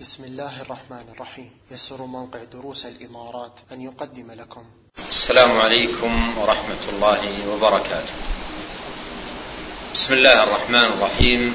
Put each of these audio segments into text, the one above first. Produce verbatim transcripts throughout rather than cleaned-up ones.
بسم الله الرحمن الرحيم. يسر موقع دروس الإمارات أن يقدم لكم. السلام عليكم ورحمة الله وبركاته. بسم الله الرحمن الرحيم.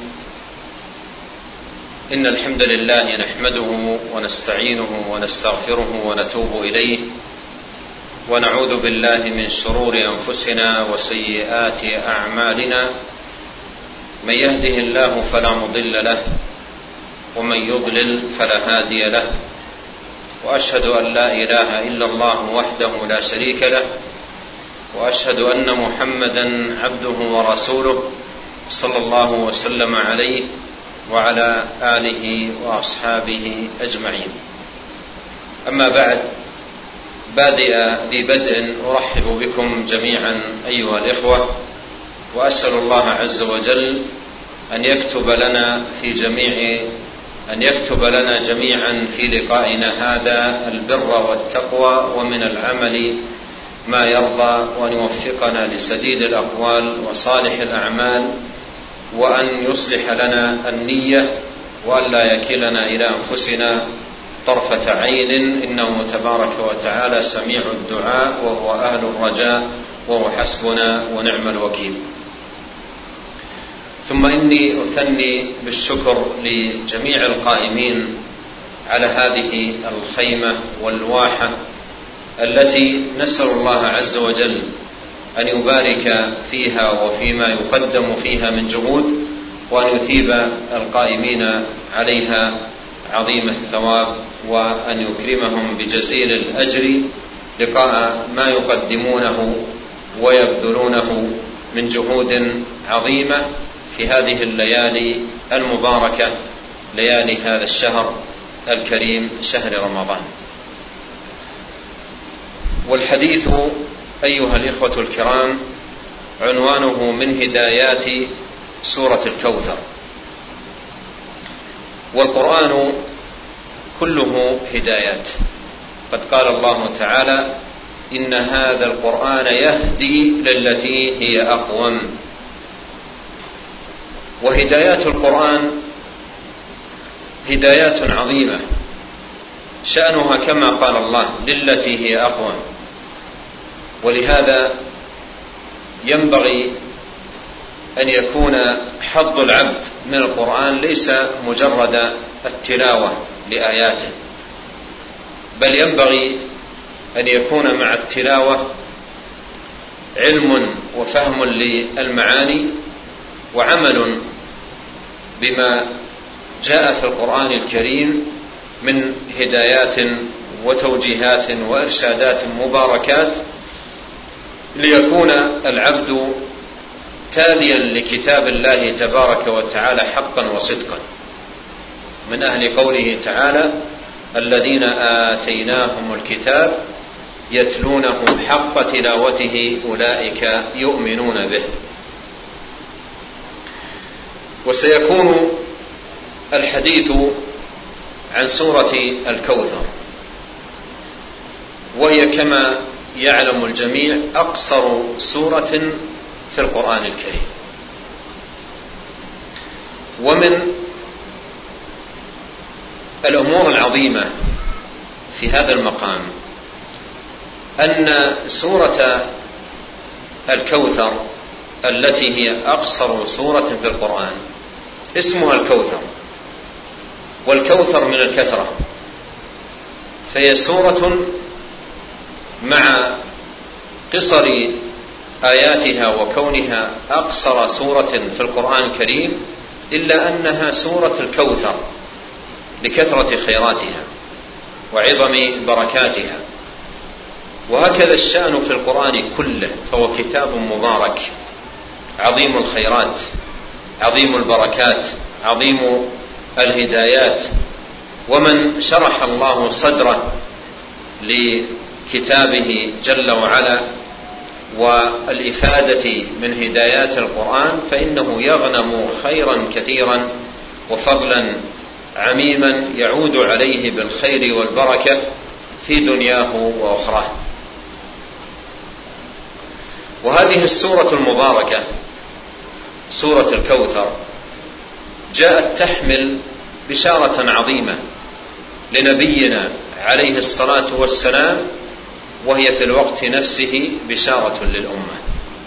إن الحمد لله نحمده ونستعينه ونستغفره ونتوب إليه، ونعوذ بالله من شرور أنفسنا وسيئات أعمالنا. من يهده الله فلا مضل له، ومن يضلل فلا هادي له، وأشهد أن لا إله إلا الله وحده لا شريك له، وأشهد أن محمدا عبده ورسوله صلى الله وسلم عليه وعلى آله وأصحابه أجمعين. أما بعد، بادئ ذي بدء أرحب بكم جميعا أيها الإخوة، وأسأل الله عز وجل أن يكتب لنا في جميع أن يكتب لنا جميعا في لقائنا هذا البر والتقوى ومن العمل ما يرضى، وأن يوفقنا لسديد الأقوال وصالح الأعمال، وأن يصلح لنا النية، وأن لا يكلنا إلى أنفسنا طرفة عين، إنه تبارك وتعالى سميع الدعاء وهو أهل الرجاء وهو حسبنا ونعم الوكيل. ثم إني أثني بالشكر لجميع القائمين على هذه الخيمة والواحة التي نسأل الله عز وجل أن يبارك فيها وفيما يقدم فيها من جهود، وأن يثيب القائمين عليها عظيم الثواب، وأن يكرمهم بجزيل الأجر لقاء ما يقدمونه ويبذلونه من جهود عظيمة في هذه الليالي المباركة، ليالي هذا الشهر الكريم، شهر رمضان. والحديث أيها الإخوة الكرام عنوانه من هدايات سورة الكوثر. والقرآن كله هدايات. قد قال الله تعالى: إن هذا القرآن يهدي للتي هي أقوم. وهدايات القرآن هدايات عظيمة، شأنها كما قال الله للتي هي أقوم. ولهذا ينبغي أن يكون حظ العبد من القرآن ليس مجرد التلاوة لآياته، بل ينبغي أن يكون مع التلاوة علم وفهم للمعاني، وعمل بما جاء في القرآن الكريم من هدايات وتوجيهات وإرشادات مباركات، ليكون العبد تاليا لكتاب الله تبارك وتعالى حقا وصدقا، من أهل قوله تعالى: الذين آتيناهم الكتاب يتلونه حق تلاوته أولئك يؤمنون به. وسيكون الحديث عن سورة الكوثر، وهي كما يعلم الجميع أقصر سورة في القرآن الكريم. ومن الأمور العظيمة في هذا المقام أن سورة الكوثر التي هي أقصر سورة في القرآن اسمها الكوثر، والكوثر من الكثرة، فهي سورة مع قصر آياتها وكونها أقصر سورة في القرآن الكريم، إلا أنها سورة الكوثر لكثرة خيراتها وعظم بركاتها. وهكذا الشأن في القرآن كله، فهو كتاب مبارك عظيم الخيرات، عظيم البركات، عظيم الهدايات. ومن شرح الله صدره لكتابه جل وعلا والإفادة من هدايات القرآن، فإنه يغنم خيرا كثيرا وفضلا عميما يعود عليه بالخير والبركة في دنياه وأخراه. وهذه السورة المباركة سورة الكوثر جاءت تحمل بشارة عظيمة لنبينا عليه الصلاة والسلام، وهي في الوقت نفسه بشارة للأمة.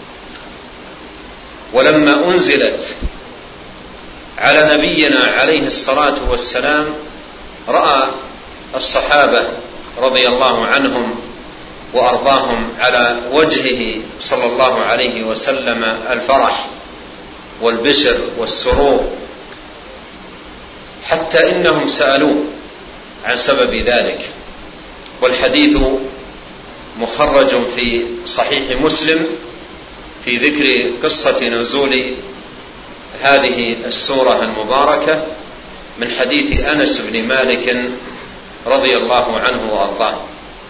ولما أنزلت على نبينا عليه الصلاة والسلام رأى الصحابة رضي الله عنهم وأرضاهم على وجهه صلى الله عليه وسلم الفرح والبشر والسرور، حتى إنهم سألوه عن سبب ذلك. والحديث مخرج في صحيح مسلم في ذكر قصة نزول هذه السورة المباركة من حديث أنس بن مالك رضي الله عنه وأرضاه.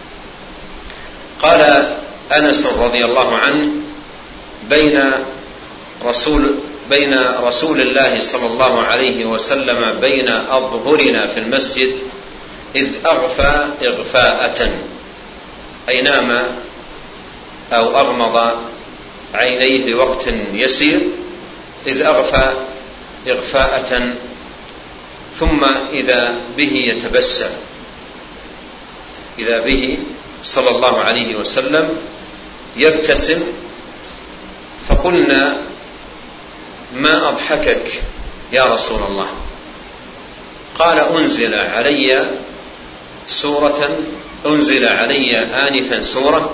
قال أنس رضي الله عنه: بين رسول بين رسول الله صلى الله عليه وسلم بين أظهرنا في المسجد إذ أغفى إغفاءة، أي نام أو أغمض عينيه لوقت يسير، إذ أغفى إغفاءة، ثم إذا به يتبسم، إذا به صلى الله عليه وسلم يبتسم. فقلنا: ما أضحكك يا رسول الله؟ قال: أنزل علي سورة أنزل علي آنفا سورة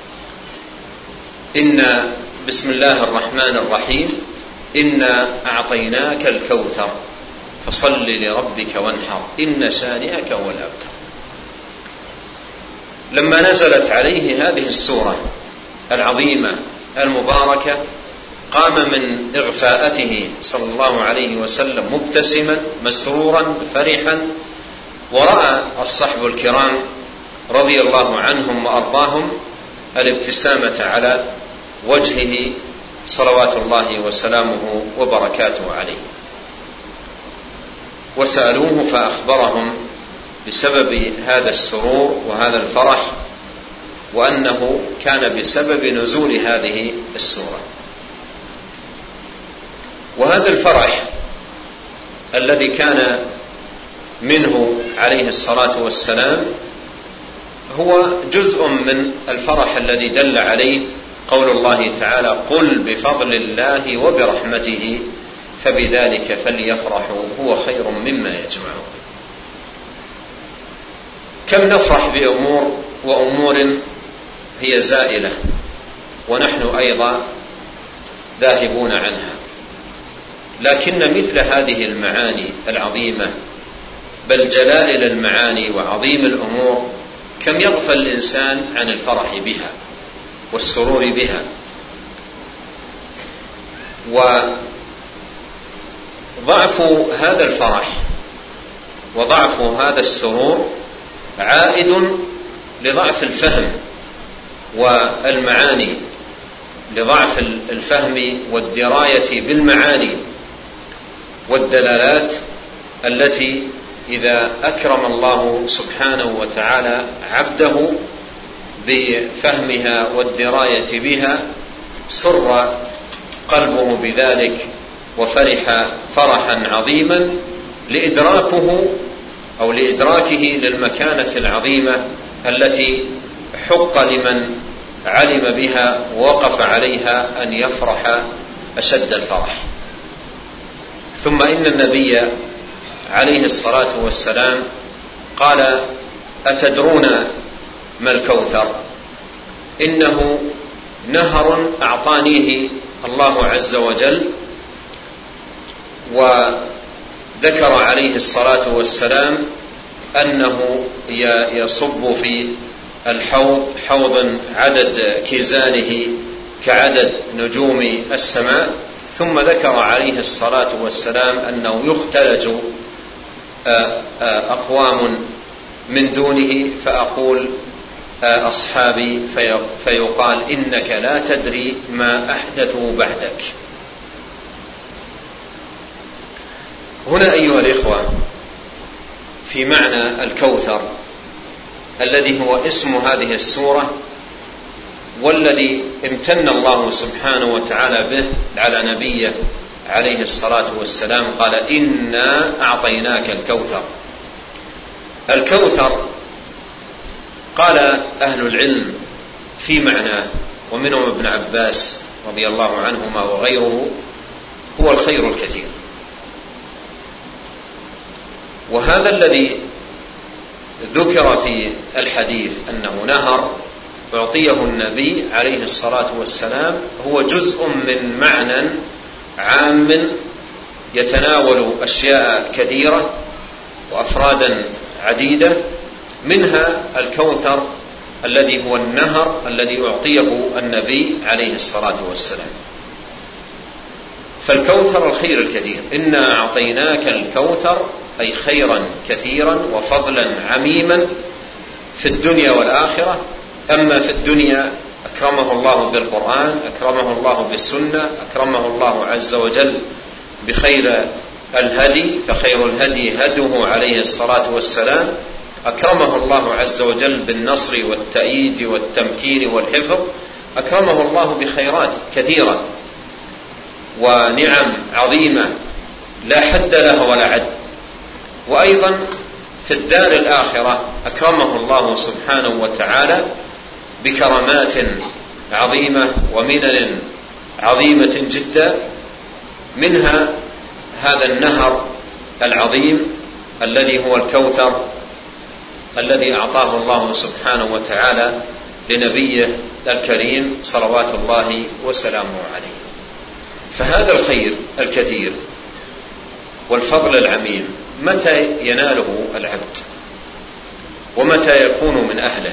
إن بسم الله الرحمن الرحيم إنا أعطيناك الكوثر فصل لربك وانحر إن شانئك هو الأبتر. لما نزلت عليه هذه السورة العظيمة المباركة قام من إغفاءته صلى الله عليه وسلم مبتسما مسرورا فرحا، ورأى الصحب الكرام رضي الله عنهم وأرضاهم الابتسامة على وجهه صلوات الله وسلامه وبركاته عليه، وسألوه فأخبرهم بسبب هذا السرور وهذا الفرح، وأنه كان بسبب نزول هذه السورة. وهذا الفرح الذي كان منه عليه الصلاة والسلام هو جزء من الفرح الذي دل عليه قول الله تعالى: قل بفضل الله وبرحمته فبذلك فليفرحوا هو خير مما يجمعون. كم نفرح بأمور وأمور هي زائلة ونحن أيضا ذاهبون عنها، لكن مثل هذه المعاني العظيمة بل جلائل المعاني وعظيم الأمور كم يغفل الإنسان عن الفرح بها والسرور بها. وضعف هذا الفرح وضعف هذا السرور عائد لضعف الفهم والمعاني، لضعف الفهم والدراية بالمعاني والدلالات التي إذا أكرم الله سبحانه وتعالى عبده بفهمها والدراية بها سر قلبه بذلك وفرح فرحا عظيما لإدراكه أو لإدراكه للمكانة العظيمة التي حق لمن علم بها ووقف عليها أن يفرح أشد الفرح. ثم إن النبي عليه الصلاة والسلام قال: أتدرون ما الكوثر؟ إنه نهر أعطانيه الله عز وجل. وذكر عليه الصلاة والسلام أنه يصب في الحوض حوض عدد كيزانه كعدد نجوم السماء. ثم ذكر عليه الصلاة والسلام أنه يختلج أقوام من دونه فأقول أصحابي فيقال إنك لا تدري ما أحدثوا بعدك. هنا أيها الإخوة في معنى الكوثر الذي هو اسم هذه السورة والذي امتن الله سبحانه وتعالى به على نبيه عليه الصلاة والسلام، قال: إنا أعطيناك الكوثر. الكوثر قال أهل العلم في معناه، ومنهم ابن عباس رضي الله عنهما وغيره، هو الخير الكثير. وهذا الذي ذكر في الحديث أنه نهر أعطيه النبي عليه الصلاة والسلام هو جزء من معنى عام يتناول أشياء كثيرة وأفرادا عديدة، منها الكوثر الذي هو النهر الذي أعطيه النبي عليه الصلاة والسلام. فالكوثر الخير الكثير، إنا أعطيناك الكوثر أي خيرا كثيرا وفضلا عميما في الدنيا والآخرة. أما في الدنيا أكرمه الله بالقرآن، أكرمه الله بالسنة، أكرمه الله عز وجل بخير الهدي، فخير الهدي هديه عليه الصلاة والسلام. أكرمه الله عز وجل بالنصر والتأييد والتمكين والحفظ، أكرمه الله بخيرات كثيرة ونعم عظيمة لا حد لها ولا عد. وأيضا في الدار الآخرة أكرمه الله سبحانه وتعالى بكرامات عظيمة ومنن عظيمة جدا، منها هذا النهر العظيم الذي هو الكوثر الذي أعطاه الله سبحانه وتعالى لنبيه الكريم صلوات الله وسلامه عليه. فهذا الخير الكثير والفضل العميم متى يناله العبد ومتى يكون من أهله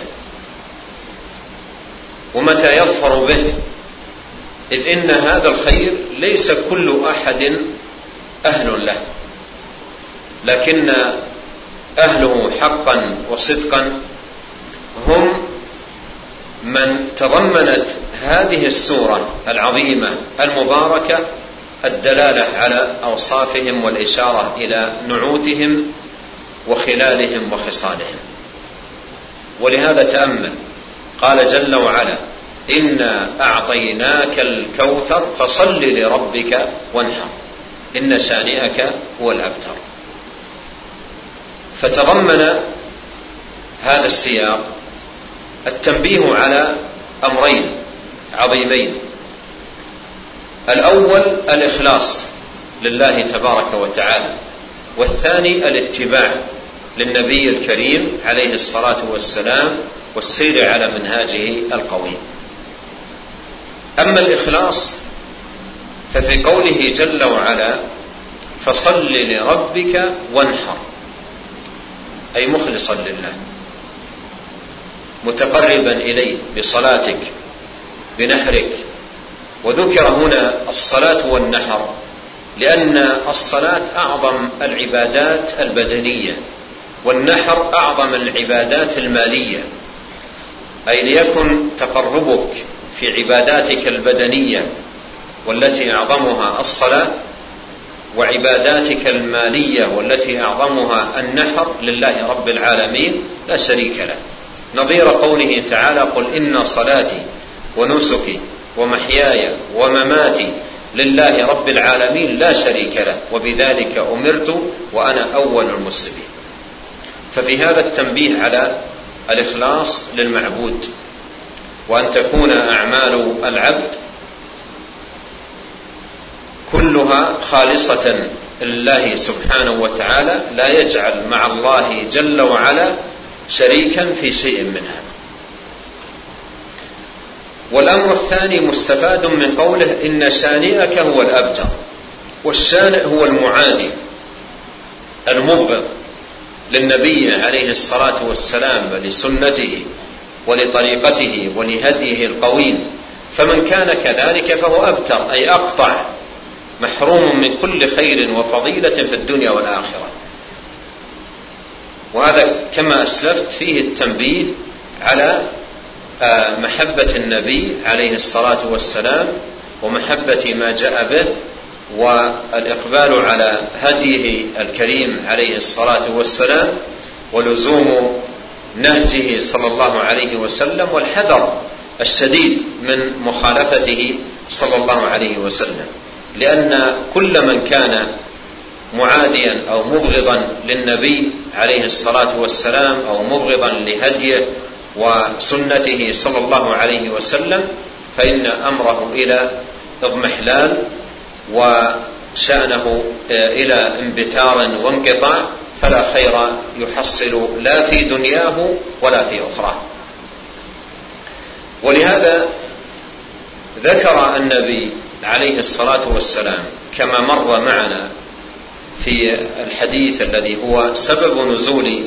ومتى يظفر به؟ إذ إن هذا الخير ليس كل أحد أهل له، لكن أهله حقا وصدقا هم من تضمنت هذه السورة العظيمة المباركة الدلالة على أوصافهم والإشارة إلى نعوتهم وخلالهم وخصالهم. ولهذا تأمل قال جل وعلا: إنا أعطيناك الكوثر فصل لربك وانحر إن شانئك هو الأبتر. فتضمن هذا السياق التنبيه على أمرين عظيمين: الأول الإخلاص لله تبارك وتعالى، والثاني الاتباع للنبي الكريم عليه الصلاة والسلام والسير على منهاجه القويم. أما الإخلاص ففي قوله جل وعلا: فصل لربك وانحر، أي مخلصا لله متقربا إليه بصلاتك بنحرك. وذكر هنا الصلاة والنحر لأن الصلاة أعظم العبادات البدنية، والنحر أعظم العبادات المالية، أي ليكن تقربك في عباداتك البدنية والتي أعظمها الصلاة، وعباداتك المالية والتي أعظمها النحر لله رب العالمين لا شريك له، نظير قوله تعالى: قل إن صلاتي ونسكي ومحياي ومماتي لله رب العالمين لا شريك له وبذلك أمرت وأنا أول المسلمين. ففي هذا التنبيه على الإخلاص للمعبود، وأن تكون أعمال العبد كلها خالصة لله سبحانه وتعالى، لا يجعل مع الله جل وعلا شريكا في شيء منها. والأمر الثاني مستفاد من قوله: إن شانئك هو الأبتر. والشانئ هو المعادي المبغض للنبي عليه الصلاة والسلام ولسنته ولطريقته ولهديه القويم، فمن كان كذلك فهو أبتر، أي أقطع، محروم من كل خير وفضيلة في الدنيا والآخرة. وهذا كما أسلفت فيه التنبيه على محبة النبي عليه الصلاة والسلام ومحبة ما جاء به، والإقبال على هديه الكريم عليه الصلاة والسلام، ولزوم نهجه صلى الله عليه وسلم، والحذر الشديد من مخالفته صلى الله عليه وسلم. لأن كل من كان معاديا أو مبغضا للنبي عليه الصلاة والسلام أو مبغضا لهديه وسنته صلى الله عليه وسلم، فإن أمره إلى اضمحلال وشأنه إلى انبتار وانقطاع، فلا خير يحصل لا في دنياه ولا في أخرى. ولهذا ذكر النبي عليه الصلاة والسلام كما مر معنا في الحديث الذي هو سبب نزول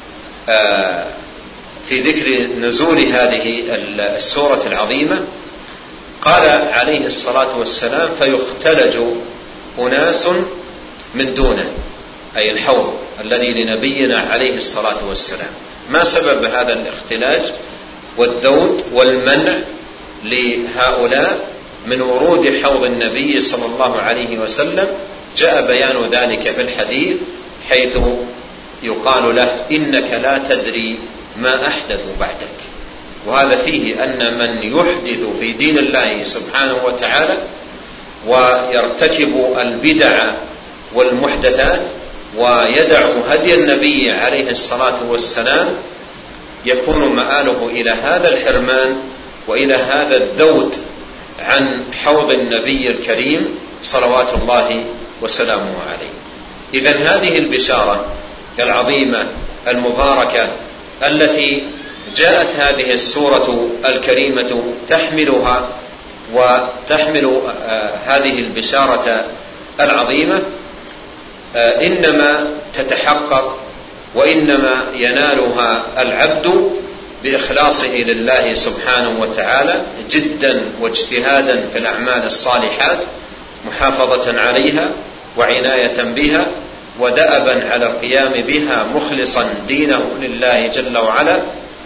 في ذكر نزول هذه السورة العظيمة، قال عليه الصلاة والسلام: فيختلج أناس من دونه، أي الحوض الذي لنبينا عليه الصلاة والسلام. ما سبب هذا الاختلاج والذود والمنع لهؤلاء من ورود حوض النبي صلى الله عليه وسلم؟ جاء بيان ذلك في الحديث، حيث يقال له: إنك لا تدري ما أحدث بعدك. وهذا فيه أن من يحدث في دين الله سبحانه وتعالى ويرتكب البدع والمحدثات ويدع هدي النبي عليه الصلاة والسلام يكون مآله إلى هذا الحرمان وإلى هذا الذود عن حوض النبي الكريم صلوات الله وسلامه عليه. إذن هذه البشارة العظيمة المباركة التي جاءت هذه السورة الكريمة تحملها وتحمل هذه البشارة العظيمة، إنما تتحقق وإنما ينالها العبد بإخلاصه لله سبحانه وتعالى جدا واجتهادا في الأعمال الصالحات، محافظة عليها وعناية بها ودأبا على القيام بها، مخلصا دينه لله جل وعلا،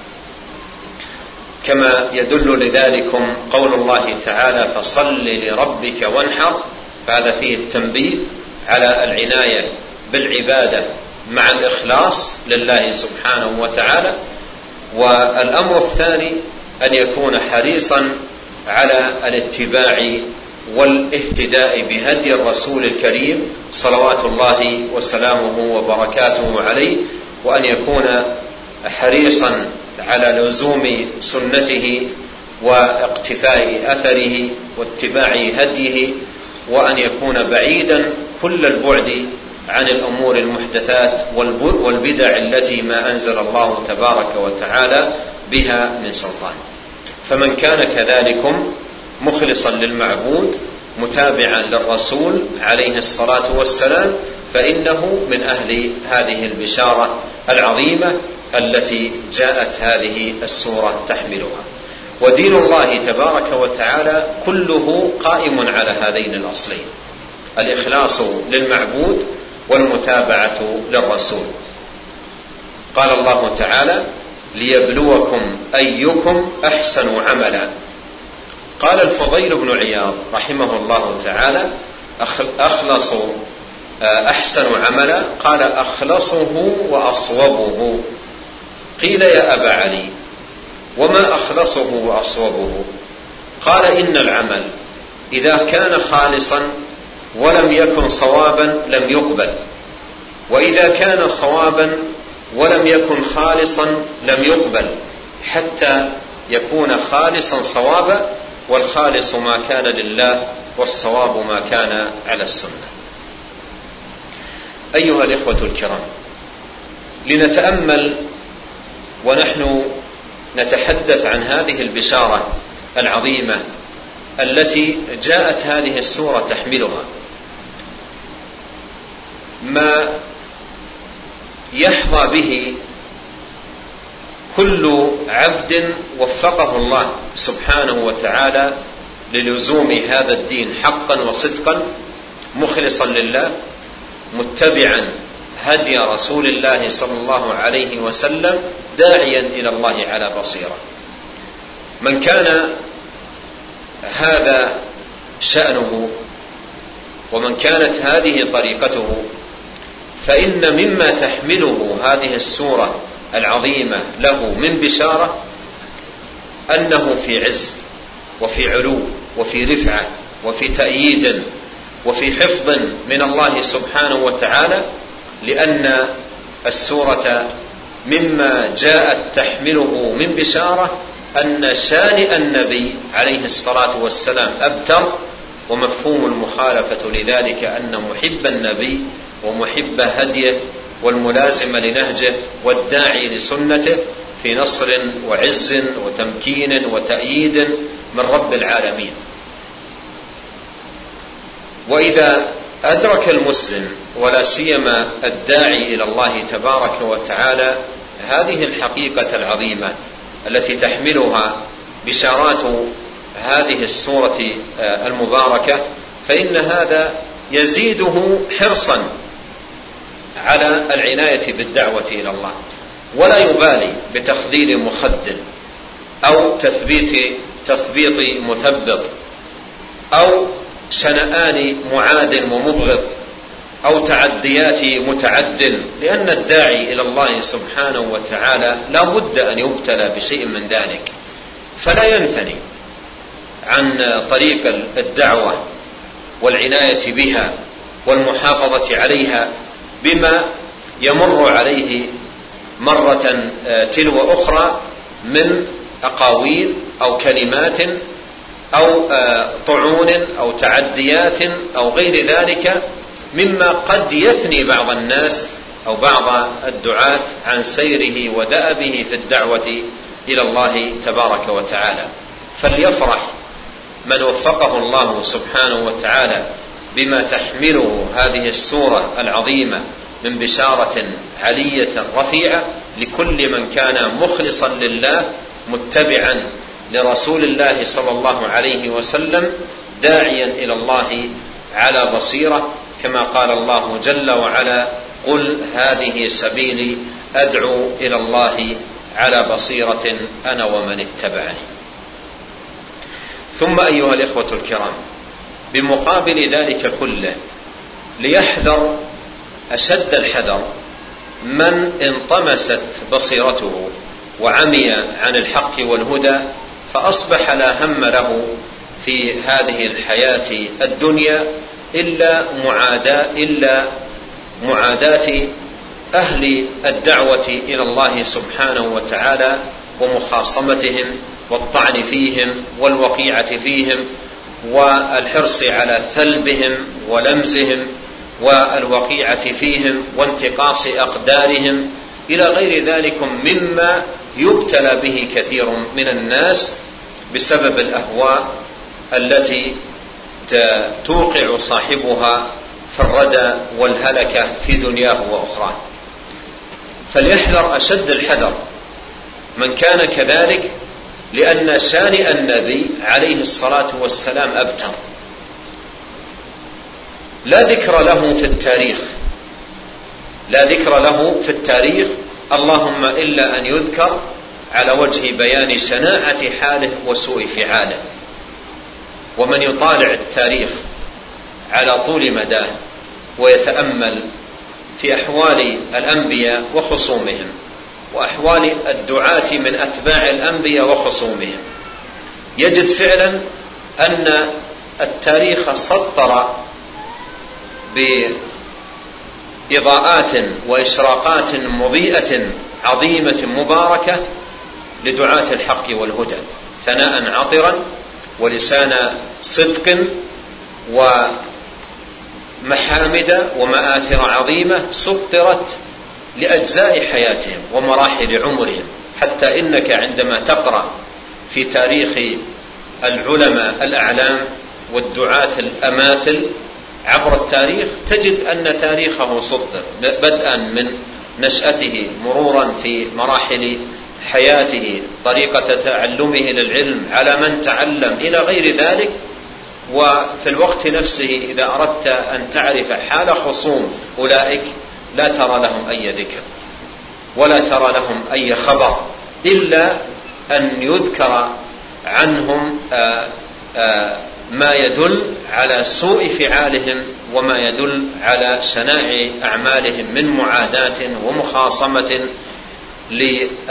كما يدل لذلكم قول الله تعالى: فصل لربك وانحر. فهذا فيه التنبيه على العناية بالعبادة مع الإخلاص لله سبحانه وتعالى. والأمر الثاني أن يكون حريصا على الاتباع والاهتداء بهدي الرسول الكريم صلوات الله وسلامه وبركاته عليه، وأن يكون حريصا على لزوم سنته واقتفاء أثره واتباع هديه، وأن يكون بعيدا كل البعد عن الأمور المحدثات والبدع التي ما أنزل الله تبارك وتعالى بها من سلطان. فمن كان كذلكم مخلصا للمعبود متابعا للرسول عليه الصلاة والسلام فإنه من أهل هذه البشارة العظيمة التي جاءت هذه السورة تحملها. ودين الله تبارك وتعالى كله قائم على هذين الأصلين: الإخلاص للمعبود والمتابعة للرسول. قال الله تعالى: ليبلوكم أيكم أحسن عملا. قال الفضيل بن عياض رحمه الله تعالى: أخلص أحسن عملا، قال: أخلصه وأصوبه. قيل: يا أبا علي، وما أخلصه وأصوبه؟ قال: إن العمل إذا كان خالصا ولم يكن صوابا لم يقبل، وإذا كان صوابا ولم يكن خالصا لم يقبل، حتى يكون خالصا صوابا، والخالص ما كان لله والصواب ما كان على السنة. أيها الإخوة الكرام، لنتأمل ونحن نتحدث عن هذه البشارة العظيمة التي جاءت هذه السورة تحملها، ما يحظى به كل عبد وفقه الله سبحانه وتعالى للزوم هذا الدين حقا وصدقا، مخلصا لله، متبعا هدي رسول الله صلى الله عليه وسلم، داعيا إلى الله على بصيرة. من كان هذا شأنه ومن كانت هذه طريقته، فإن مما تحمله هذه السورة العظيمة له من بشارة أنه في عز وفي علو وفي رفعة وفي تأييد وفي حفظ من الله سبحانه وتعالى، لأن السورة مما جاءت تحمله من بشارة أن شانئ النبي عليه الصلاة والسلام أبتر، ومفهوم المخالفة لذلك أن محب النبي ومحب هديه والملازم لنهجه والداعي لسنته في نصر وعز وتمكين وتأييد من رب العالمين. وإذا أدرك المسلم ولا سيما الداعي إلى الله تبارك وتعالى هذه الحقيقة العظيمة التي تحملها بشارات هذه السورة المباركة، فإن هذا يزيده حرصا على العناية بالدعوة إلى الله، ولا يبالي بتخذيل مخذل أو تثبيت تثبيط مثبط أو شنآن معاد ومبغض أو تعديات متعد، لأن الداعي إلى الله سبحانه وتعالى لا بد أن يبتلى بشيء من ذلك، فلا ينثني عن طريق الدعوة والعناية بها والمحافظة عليها بما يمر عليه مرة تلو أخرى من أقاويل أو كلمات أو طعون أو تعديات أو غير ذلك مما قد يثني بعض الناس أو بعض الدعاة عن سيره ودأبه في الدعوة إلى الله تبارك وتعالى. فليفرح من وفقه الله سبحانه وتعالى بما تحمله هذه السورة العظيمة من بشارة علية رفيعة لكل من كان مخلصا لله متبعا لرسول الله صلى الله عليه وسلم داعيا إلى الله على بصيرة، كما قال الله جل وعلا: قل هذه سبيلي أدعو إلى الله على بصيرة أنا ومن اتبعني. ثم أيها الإخوة الكرام، بمقابل ذلك كله ليحذر أشد الحذر من انطمست بصيرته وعمي عن الحق والهدى، فأصبح لا هم له في هذه الحياة الدنيا إلا معاداة إلا معاداة أهل الدعوة إلى الله سبحانه وتعالى ومخاصمتهم والطعن فيهم والوقيعة فيهم والحرص على ثلبهم ولمزهم والوقيعة فيهم وانتقاص أقدارهم إلى غير ذلك مما يبتلى به كثير من الناس بسبب الأهواء التي توقع صاحبها في الردى والهلكة في دنياه وأخراه. فليحذر أشد الحذر من كان كذلك، لأن شانئ النبي عليه الصلاة والسلام أبتر، لا ذكر له في التاريخ لا ذكر له في التاريخ اللهم إلا أن يذكر على وجه بيان شناعة حاله وسوء فعاله. ومن يطالع التاريخ على طول مداه ويتأمل في أحوال الأنبياء وخصومهم وأحوال الدعاة من أتباع الأنبياء وخصومهم، يجد فعلا أن التاريخ سطر بإضاءات وإشراقات مضيئة عظيمة مباركة لدعاة الحق والهدى، ثناء عطرا ولسان صدق ومحامد ومآثر عظيمة سطرت لأجزاء حياتهم ومراحل عمرهم، حتى إنك عندما تقرأ في تاريخ العلماء الأعلام والدعاة الأماثل عبر التاريخ تجد أن تاريخه سطر بدءا من نشأته مرورا في مراحل حياته، طريقة تعلمه للعلم على من تعلم إلى غير ذلك. وفي الوقت نفسه إذا أردت أن تعرف حال خصوم أولئك لا ترى لهم أي ذكر ولا ترى لهم أي خبر، إلا أن يذكر عنهم آآ آآ ما يدل على سوء فعالهم وما يدل على شناع أعمالهم من معاداة ومخاصمة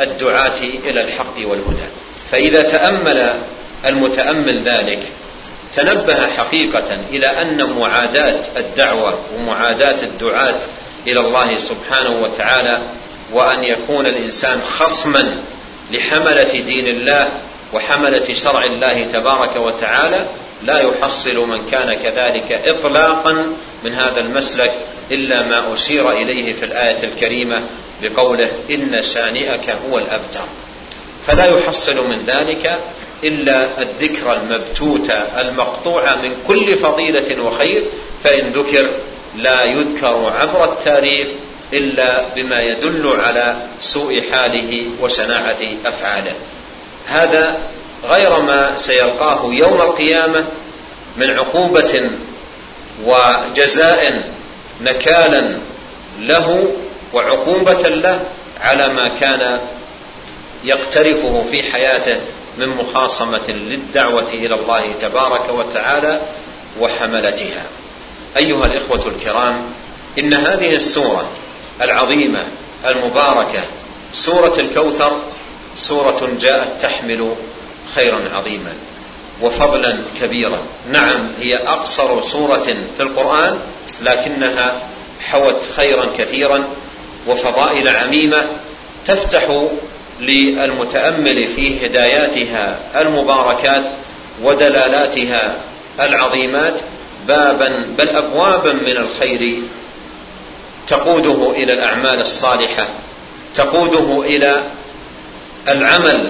للدعاة إلى الحق والهدى. فإذا تأمل المتأمل ذلك تنبه حقيقة إلى أن معاداة الدعوة ومعاداة الدعاة إلى الله سبحانه وتعالى، وأن يكون الإنسان خصما لحملة دين الله وحملة شرع الله تبارك وتعالى، لا يحصل من كان كذلك إطلاقا من هذا المسلك إلا ما أشير إليه في الآية الكريمة بقوله إن شانئك هو الأبتر. فلا يحصل من ذلك إلا الذكر المبتوتة المقطوعة من كل فضيلة وخير، فإن ذكر لا يذكر عبر التاريخ إلا بما يدل على سوء حاله وشناعة أفعاله. هذا غير ما سيلقاه يوم القيامة من عقوبة وجزاء نكالا له وعقوبة له على ما كان يقترفه في حياته من مخاصمة للدعوة إلى الله تبارك وتعالى وحملتها. أيها الإخوة الكرام، إن هذه السورة العظيمة المباركة سورة الكوثر سورة جاءت تحمل خيرا عظيما وفضلا كبيرا. نعم، هي أقصر سورة في القرآن، لكنها حوت خيرا كثيرا وفضائل عميمة تفتح للمتأمل في هداياتها المباركات ودلالاتها العظيمات بابا بل أبوابا من الخير تقوده إلى الأعمال الصالحة، تقوده إلى العمل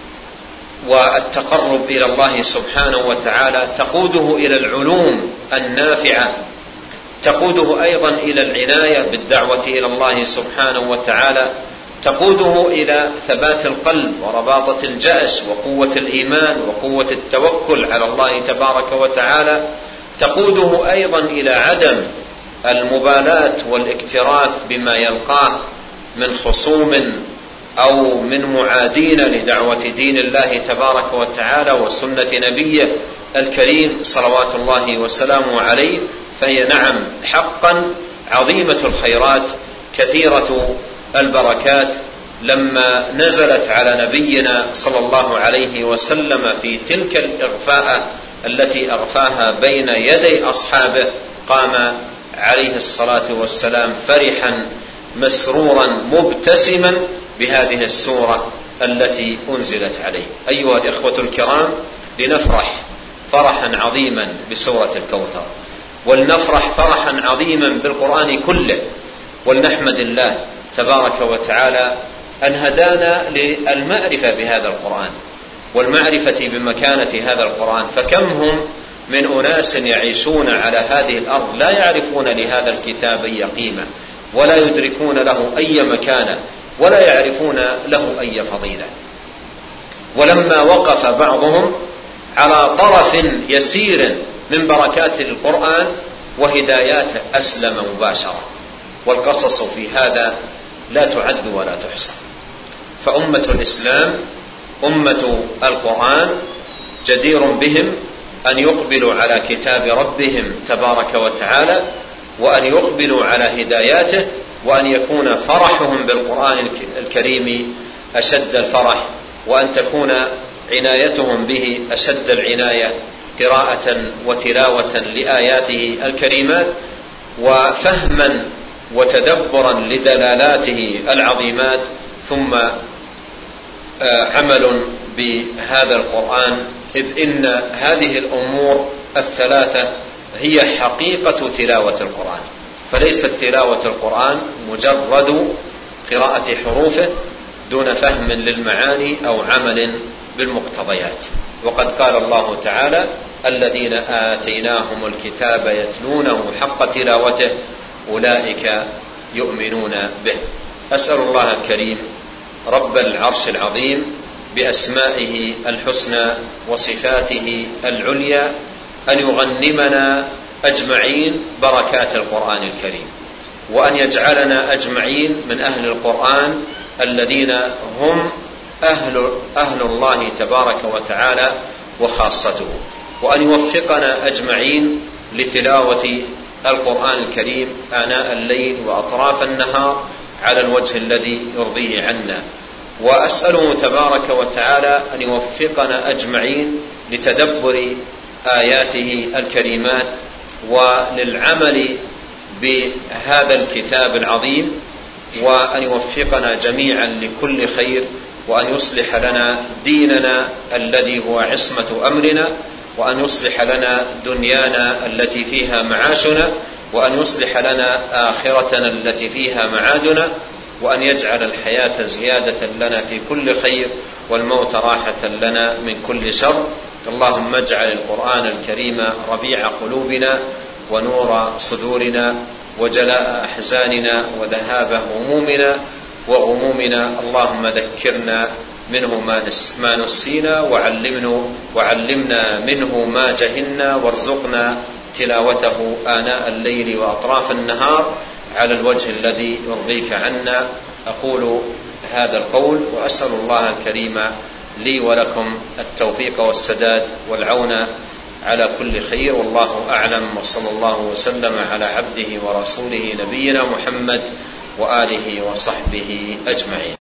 والتقرب إلى الله سبحانه وتعالى، تقوده إلى العلوم النافعة، تقوده أيضا إلى العناية بالدعوة إلى الله سبحانه وتعالى، تقوده إلى ثبات القلب ورباطة الجأش وقوة الإيمان وقوة التوكل على الله تبارك وتعالى، تقوده أيضا إلى عدم المبالاة والاكتراث بما يلقاه من خصوم أو من معادين لدعوة دين الله تبارك وتعالى وسنة نبيه الكريم صلوات الله وسلامه عليه. فهي نعم حقا عظيمة الخيرات كثيرة البركات لما نزلت على نبينا صلى الله عليه وسلم في تلك الإغفاء التي أغفاها بين يدي أصحابه، قام عليه الصلاة والسلام فرحا مسرورا مبتسما بهذه السورة التي أنزلت عليه. أيها الإخوة الكرام، لنفرح فرحا عظيما بسورة الكوثر، ولنفرح فرحا عظيما بالقرآن كله، ولنحمد الله تبارك وتعالى أن هدانا للمعرفة بهذا القرآن والمعرفة بمكانة هذا القرآن. فكم هم من أناس يعيشون على هذه الأرض لا يعرفون لهذا الكتاب أي قيمة، ولا يدركون له أي مكانة، ولا يعرفون له أي فضيلة. ولما وقف بعضهم على طرف يسير من بركات القرآن وهداياته أسلم مباشرة، والقصص في هذا لا تعد ولا تحصى. فأمة الإسلام أمة القرآن جدير بهم أن يقبلوا على كتاب ربهم تبارك وتعالى، وأن يقبلوا على هداياته، وأن يكون فرحهم بالقرآن الكريم أشد الفرح، وأن تكون عنايتهم به أشد العناية قراءة وتلاوة لآياته الكريمات، وفهما وتدبرا لدلالاته العظيمات، ثم عمل بهذا القرآن، إذ إن هذه الأمور الثلاثة هي حقيقة تلاوة القرآن. فليست تلاوة القرآن مجرد قراءة حروفه دون فهم للمعاني أو عمل بالمقتضيات. وقد قال الله تعالى: الذين آتيناهم الكتاب يتلونه حق تلاوته أولئك يؤمنون به. أسأل الله الكريم رب العرش العظيم بأسمائه الحسنى وصفاته العليا أن يغنمنا أجمعين بركات القرآن الكريم، وأن يجعلنا أجمعين من أهل القرآن الذين هم أهل, أهل الله تبارك وتعالى وخاصته، وأن يوفقنا أجمعين لتلاوة القرآن الكريم آناء الليل وأطراف النهار على الوجه الذي يرضيه عنا. وأسأله تبارك وتعالى أن يوفقنا أجمعين لتدبر آياته الكريمات وللعمل بهذا الكتاب العظيم، وأن يوفقنا جميعا لكل خير، وأن يصلح لنا ديننا الذي هو عصمة أمرنا، وأن يصلح لنا دنيانا التي فيها معاشنا، وأن يصلح لنا آخرتنا التي فيها معادنا، وأن يجعل الحياة زيادة لنا في كل خير والموت راحة لنا من كل شر. اللهم اجعل القرآن الكريم ربيع قلوبنا ونور صدورنا وجلاء أحزاننا وذهاب همومنا وغمومنا. اللهم ذكرنا منه ما نسينا، وعلمنا, وعلمنا منه ما جهلنا، وارزقنا تلاوته آناء الليل وأطراف النهار على الوجه الذي يرضيك عنا. أقول هذا القول وأسأل الله الكريم لي ولكم التوفيق والسداد والعون على كل خير، والله أعلم، وصلى الله وسلم على عبده ورسوله نبينا محمد وآله وصحبه أجمعين.